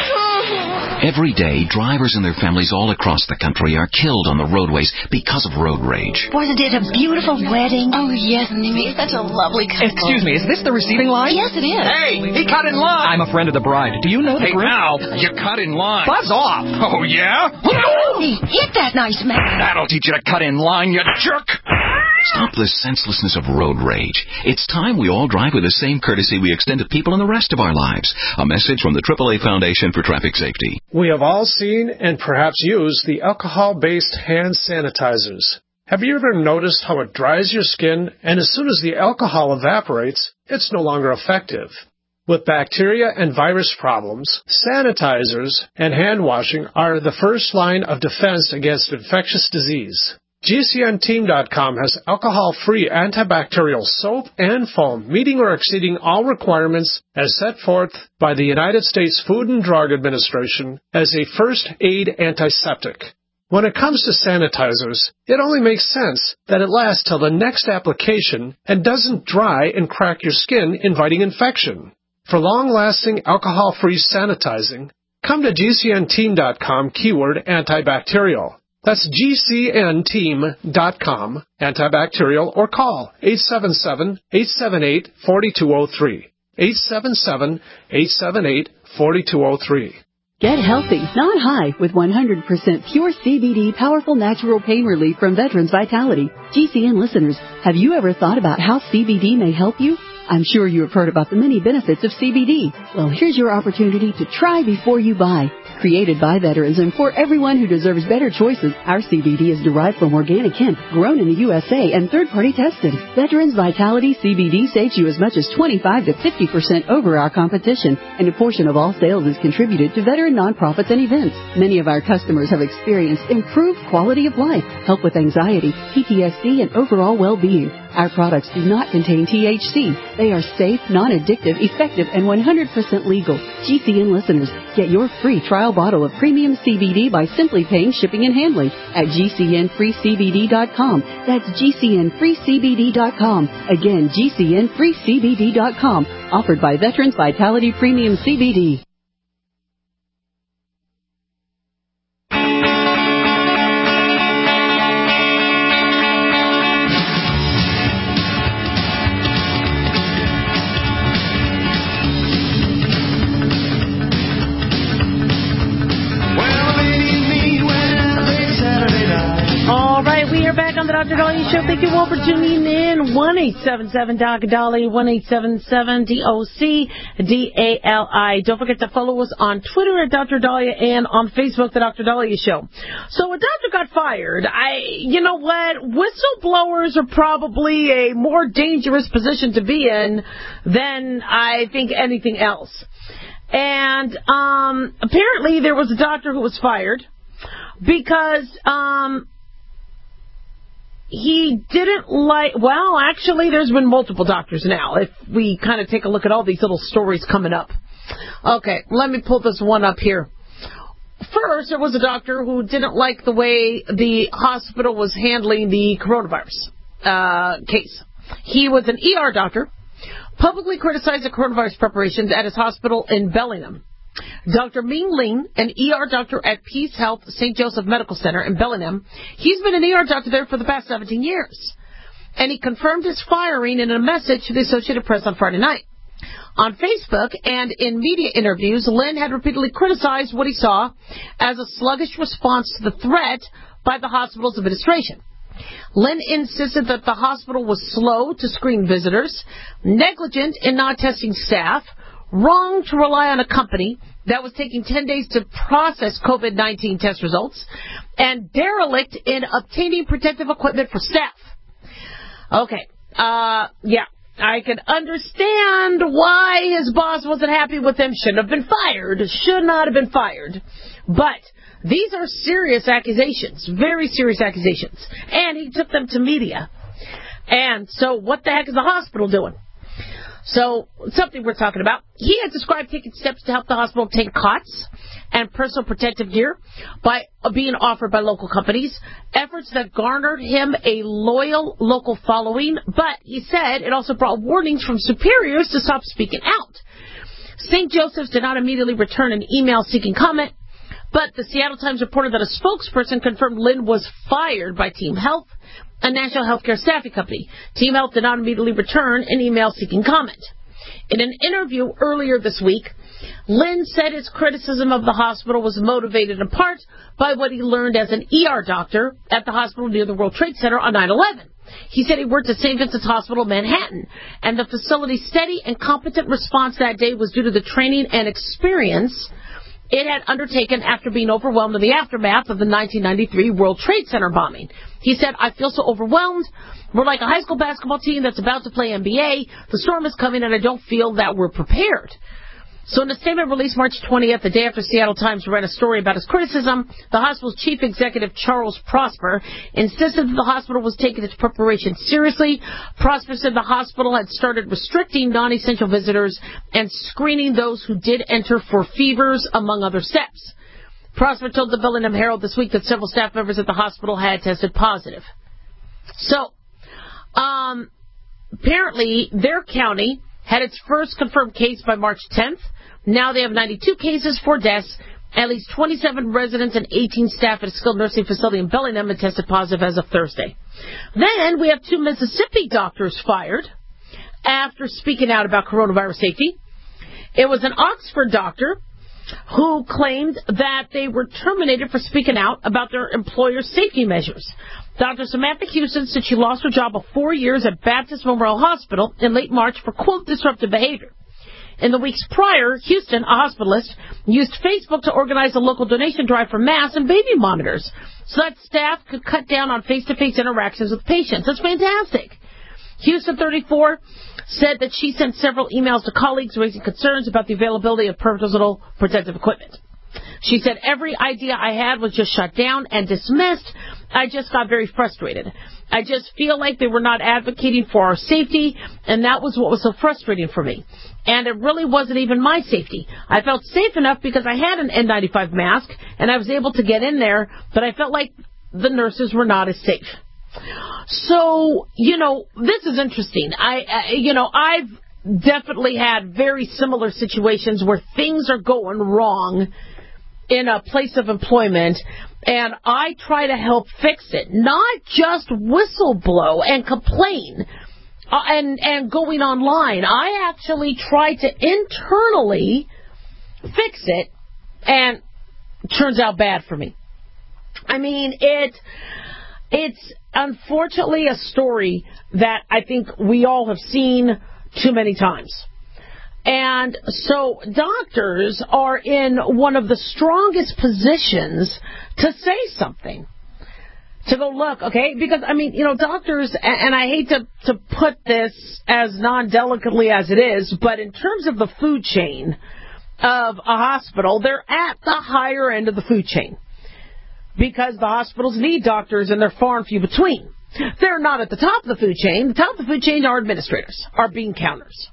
Every day, drivers and their families all across the country are killed on the roadways because of road rage. Wasn't it a beautiful wedding? Oh, yes, Nimmy. Such a lovely couple. Excuse me, is this the receiving line? Yes, it is. Hey, he cut in line. I'm a friend of the bride. Do you know the Hey, group? now, you cut in line. Buzz off. Oh, yeah? Hey, hit that nice man. That'll teach you to cut in line, you jerk. Stop the senselessness of road rage. It's time we all drive with the same courtesy we extend to people in the rest of our lives. A message from the triple A Foundation for Traffic Safety. We have all seen and perhaps used the alcohol-based hand sanitizers. Have you ever noticed how it dries your skin, and as soon as the alcohol evaporates, it's no longer effective? With bacteria and virus problems, sanitizers and hand washing are the first line of defense against infectious disease. G C N team dot com has alcohol-free antibacterial soap and foam, meeting or exceeding all requirements as set forth by the United States Food and Drug Administration as a first aid antiseptic. When it comes to sanitizers, it only makes sense that it lasts till the next application and doesn't dry and crack your skin, inviting infection. For long-lasting alcohol-free sanitizing, come to G C N team dot com keyword antibacterial. That's G C N team dot com, antibacterial, or call eight seven seven, eight seven eight, four two zero three. eight seven seven, eight seven eight, four two zero three. Get healthy, not high, with one hundred percent pure C B D powerful natural pain relief from Veterans Vitality. G C N listeners, have you ever thought about how C B D may help you? I'm sure you have heard about the many benefits of C B D. Well, here's your opportunity to try before you buy. Created by veterans and for everyone who deserves better choices, our C B D is derived from organic hemp, grown in the U S A, and third-party tested. Veterans Vitality C B D saves you as much as twenty-five to fifty percent over our competition, and a portion of all sales is contributed to veteran nonprofits and events. Many of our customers have experienced improved quality of life, help with anxiety, P T S D, and overall well-being. Our products do not contain T H C. They are safe, non-addictive, effective, and one hundred percent legal. G C N listeners, get your free trial bottle of premium C B D by simply paying shipping and handling at G C N free C B D dot com. That's G C N free C B D dot com. Again, G C N free C B D dot com. Offered by Veterans Vitality Premium C B D. Back on the Doctor Dolly Show. Thank you all for tuning in. one eight seven seven D O C Dolly, one eight seven seven D O C D A L I. Don't forget to follow us on Twitter at Doctor Dahlia and on Facebook, the Doctor Dahlia Show. So a doctor got fired. I, you know what? Whistleblowers are probably a more dangerous position to be in than I think anything else. And um, apparently there was a doctor who was fired because um. He didn't like, well, actually, there's been multiple doctors now, if we kind of take a look at all these little stories coming up. Okay, let me pull this one up here. First, there was a doctor who didn't like the way the hospital was handling the coronavirus uh, case. He was an E R doctor, publicly criticized the coronavirus preparations at his hospital in Bellingham. Doctor Ming Lin, an E R doctor at Peace Health Saint Joseph Medical Center in Bellingham, he's been an E R doctor there for the past seventeen years. And he confirmed his firing in a message to the Associated Press on Friday night. On Facebook and in media interviews, Lin had repeatedly criticized what he saw as a sluggish response to the threat by the hospital's administration. Lin insisted that the hospital was slow to screen visitors, negligent in not testing staff, wrong to rely on a company that was taking ten days to process COVID nineteen test results, and derelict in obtaining protective equipment for staff. Okay, uh, yeah, I can understand why his boss wasn't happy with him. Shouldn't have been fired. Should not have been fired. But these are serious accusations, very serious accusations. And he took them to media. And so what the heck is the hospital doing? So, something we're talking about. He has described taking steps to help the hospital obtain cots and personal protective gear by being offered by local companies, efforts that garnered him a loyal local following, but he said it also brought warnings from superiors to stop speaking out. Saint Joseph's did not immediately return an email seeking comment, but the Seattle Times reported that a spokesperson confirmed Lin was fired by Team Health, a national healthcare staffing company. Team Health did not immediately return an email seeking comment. In an interview earlier this week, Lin said his criticism of the hospital was motivated in part by what he learned as an E R doctor at the hospital near the World Trade Center on nine eleven. He said he worked at Saint Vincent's Hospital, Manhattan, and the facility's steady and competent response that day was due to the training and experience it had undertaken after being overwhelmed in the aftermath of the nineteen ninety-three World Trade Center bombing. He said, I feel so overwhelmed. We're like a high school basketball team that's about to play N B A. The storm is coming, and I don't feel that we're prepared. So in a statement released March twentieth, the day after Seattle Times ran a story about his criticism, the hospital's chief executive, Charles Prosper, insisted that the hospital was taking its preparation seriously. Prosper said the hospital had started restricting non-essential visitors and screening those who did enter for fevers, among other steps. Prosper told the Bellingham Herald this week that several staff members at the hospital had tested positive. So, um, apparently their county had its first confirmed case by March tenth. Now they have ninety-two cases, four deaths. At least twenty-seven residents and eighteen staff at a skilled nursing facility in Bellingham had tested positive as of Thursday. Then we have two Mississippi doctors fired after speaking out about coronavirus safety. It was an Oxford doctor who claimed that they were terminated for speaking out about their employer's safety measures. Doctor Samantha Houston said she lost her job of four years at Baptist Memorial Hospital in late March for, quote, disruptive behavior. In the weeks prior, Houston, a hospitalist, used Facebook to organize a local donation drive for masks and baby monitors so that staff could cut down on face-to-face interactions with patients. That's fantastic. Houston, thirty-four, said that she sent several emails to colleagues raising concerns about the availability of personal protective equipment. She said, every idea I had was just shut down and dismissed. I just got very frustrated. I just feel like they were not advocating for our safety, and that was what was so frustrating for me. And it really wasn't even my safety. I felt safe enough because I had an N ninety-five mask, and I was able to get in there, but I felt like the nurses were not as safe. So, you know, this is interesting. I, I you know, I've definitely had very similar situations where things are going wrong in a place of employment, and I try to help fix it, not just whistleblow and complain uh, and, and going online. I actually try to internally fix it, and it turns out bad for me. I mean, it it's unfortunately a story that I think we all have seen too many times. And so doctors are in one of the strongest positions to say something. To go, look, okay? Because, I mean, you know, doctors, and I hate to, to put this as non-delicately as it is, but in terms of the food chain of a hospital, they're at the higher end of the food chain. Because the hospitals need doctors and they're far and few between. They're not at the top of the food chain. The top of the food chain are administrators, are bean counters.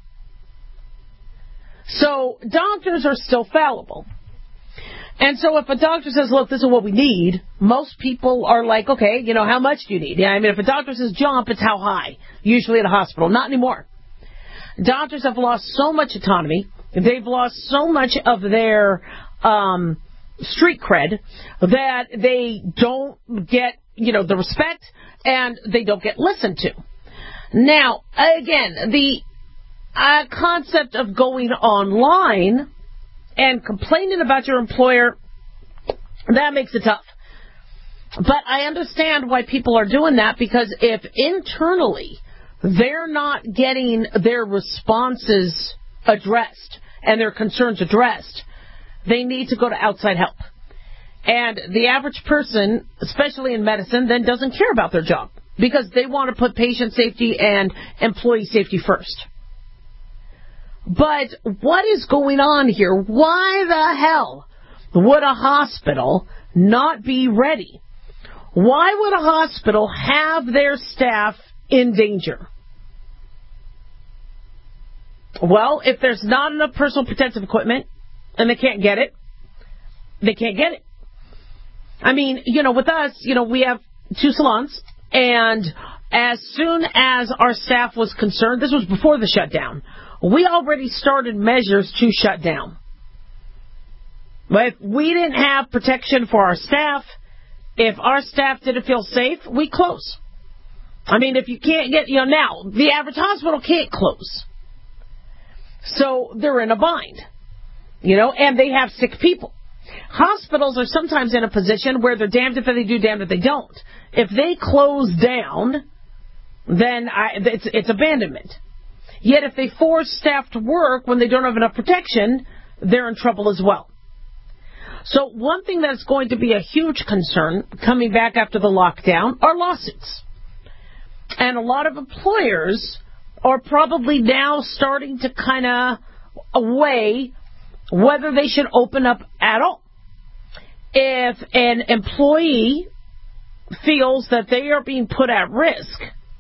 So doctors are still fallible. And so if a doctor says, look, this is what we need, most people are like, okay, you know, how much do you need? Yeah, I mean, if a doctor says jump, it's how high, usually at a hospital. Not anymore. Doctors have lost so much autonomy They've lost so much of their um, street cred that they don't get, you know, the respect and they don't get listened to. Now, again, the uh, concept of going online and complaining about your employer, that makes it tough. But I understand why people are doing that, because if internally they're not getting their responses addressed and their concerns addressed, they need to go to outside help. And the average person, especially in medicine, then doesn't care about their job because they want to put patient safety and employee safety first. But what is going on here? Why the hell would a hospital not be ready? Why would a hospital have their staff in danger? Well, if there's not enough personal protective equipment and they can't get it, they can't get it. I mean, you know, with us, you know, we have two salons, and as soon as our staff was concerned, this was before the shutdown, we already started measures to shut down. But if we didn't have protection for our staff, if our staff didn't feel safe, we close. I mean, if you can't get, you know, now, the average hospital can't close. So they're in a bind, you know, and they have sick people. Hospitals are sometimes in a position where they're damned if they do, damned if they don't. If they close down, then I, it's, it's abandonment. Yet if they force staff to work when they don't have enough protection, they're in trouble as well. So one thing that's going to be a huge concern coming back after the lockdown are lawsuits. And a lot of employers are probably now starting to kind of weigh whether they should open up at all. If an employee feels that they are being put at risk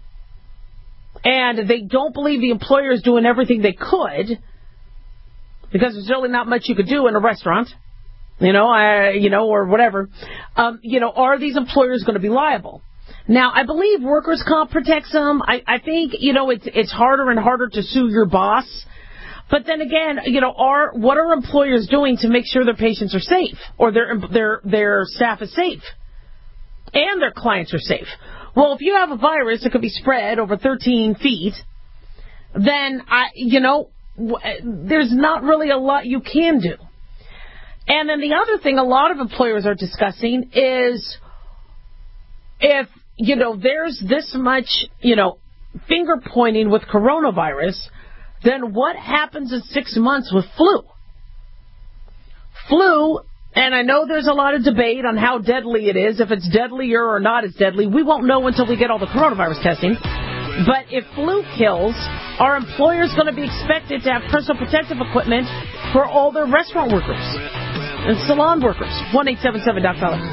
and they don't believe the employer is doing everything they could, because there's really not much you could do in a restaurant, you know, uh, you know, or whatever, um, you know, are these employers going to be liable? Now, I believe workers' comp protects them. I, I think, you know, it's it's harder and harder to sue your boss. But then again, you know, are what are employers doing to make sure their patients are safe, or their their their staff is safe, and their clients are safe? Well, if you have a virus that could be spread over thirteen feet, then I, you know, there's not really a lot you can do. And then the other thing a lot of employers are discussing is if, you know, there's this much, you know, finger pointing with coronavirus, then what happens in six months with flu? Flu, and I know there's a lot of debate on how deadly it is, if it's deadlier or not as deadly. We won't know until we get all the coronavirus testing. But if flu kills, are employers going to be expected to have personal protective equipment for all their restaurant workers and salon workers? one eight seven seven Doc Dollar.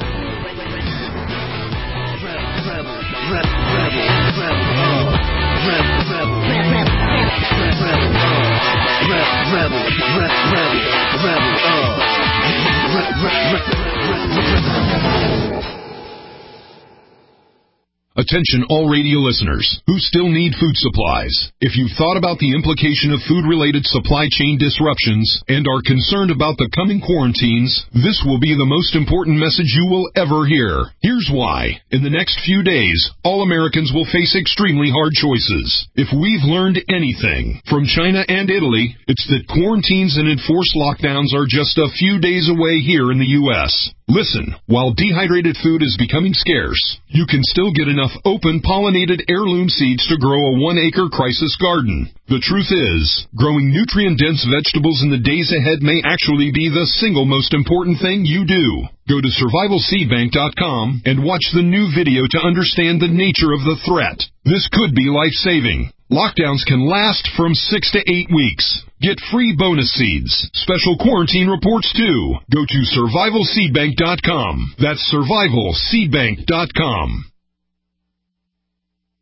Attention all radio listeners who still need food supplies. If you've thought about the implication of food-related supply chain disruptions and are concerned about the coming quarantines, this will be the most important message you will ever hear. Here's why. In the next few days, all Americans will face extremely hard choices. If we've learned anything from China and Italy, it's that quarantines and enforced lockdowns are just a few days away here in the U S Listen, while dehydrated food is becoming scarce, you can still get enough open pollinated heirloom seeds to grow a one-acre crisis garden. The truth is, growing nutrient-dense vegetables in the days ahead may actually be the single most important thing you do. Go to survival seed bank dot com and watch the new video to understand the nature of the threat. This could be life-saving. Lockdowns can last from six to eight weeks. Get free bonus seeds, special quarantine reports too. Go to survival seed bank dot com. That's survival seed bank dot com.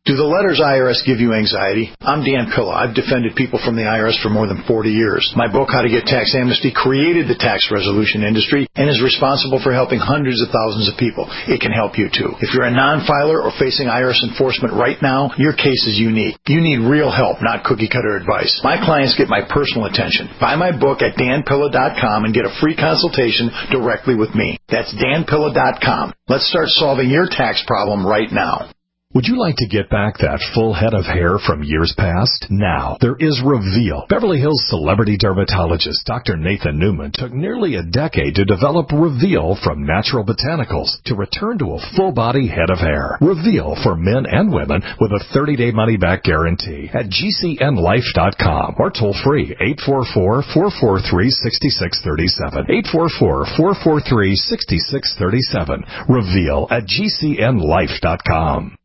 Do the letters I R S give you anxiety? I'm Dan Pilla. I've defended people from the I R S for more than forty years. My book, How to Get Tax Amnesty, created the tax resolution industry and is responsible for helping hundreds of thousands of people. It can help you too. If you're a non-filer or facing I R S enforcement right now, your case is unique. You need real help, not cookie-cutter advice. My clients get my personal attention. Buy my book at dan pilla dot com and get a free consultation directly with me. That's dan pilla dot com. Let's start solving your tax problem right now. Would you like to get back that full head of hair from years past? Now, there is Reveal. Beverly Hills celebrity dermatologist Doctor Nathan Newman took nearly a decade to develop Reveal from natural botanicals to return to a full-body head of hair. Reveal for men and women with a thirty-day money-back guarantee at G C N life dot com or toll-free eight four four, four four three, six six three seven. eight four four, four four three, six six three seven. Reveal at G C N life dot com.